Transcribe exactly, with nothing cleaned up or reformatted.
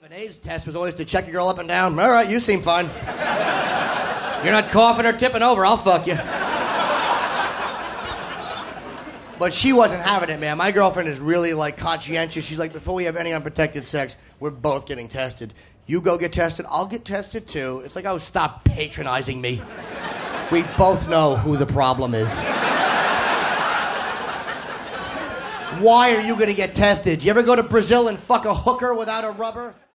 An AIDS test was always to check a girl up and down. All right, you seem fine. You're not coughing or tipping over, I'll fuck you. But she wasn't having it, man. My girlfriend is really, like, conscientious. She's like, before we have any unprotected sex, we're both getting tested. You go get tested, I'll get tested too. It's like, oh, stop patronizing me. We both know who the problem is. Why are you going to get tested? You ever go to Brazil and fuck a hooker without a rubber?